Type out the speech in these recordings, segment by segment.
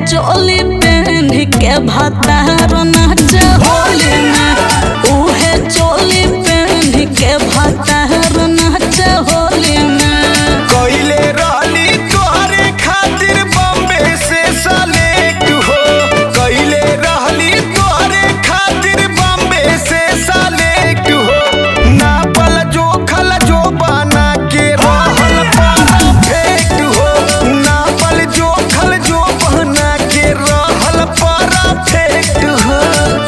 चोली पहन के भातार नाच होली में उहे चोली पहन के भातार नाच होली में कइले रहली तोहरे खातिर बॉम्बे से सेलेक्ट हो कइले रहली तोहरे खातिर बॉम्बे से सेलेक्ट हो नापल जोखल जो बना के रहल परफेक्ट हो नापल जोखल जो बना के रहल परफेक्ट हो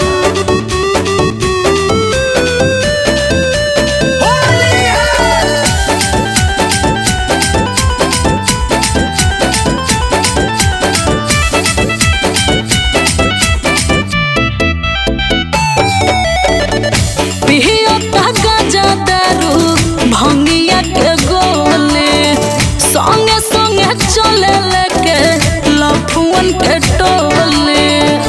होली है पिहियो गांजा दारू भंगिया के गोले संगे संगे चले लेके लफुअन के टोले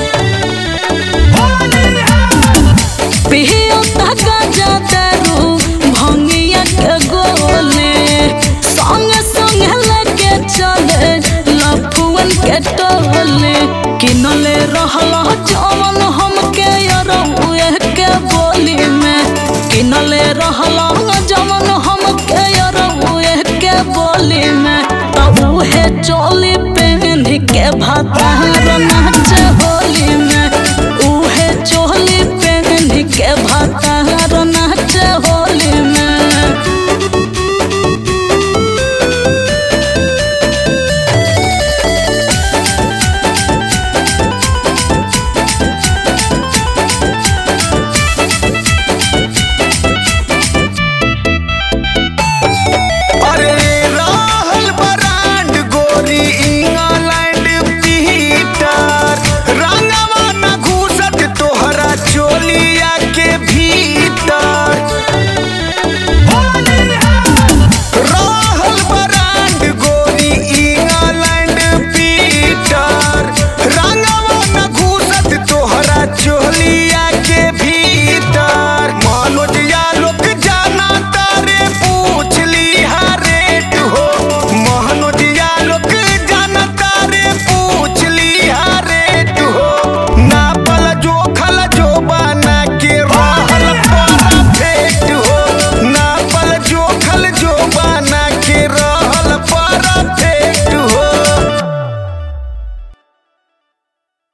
पिहियो गांजा दारू भंगिया के गोले संगे संगे लेके चले लफुअन के टोले किनले रहल जवन हमके यरहुए के बोली में किनले रहल जवन हमके यरहुए के बोली में त उहे चोली पहन के भातार नाच होली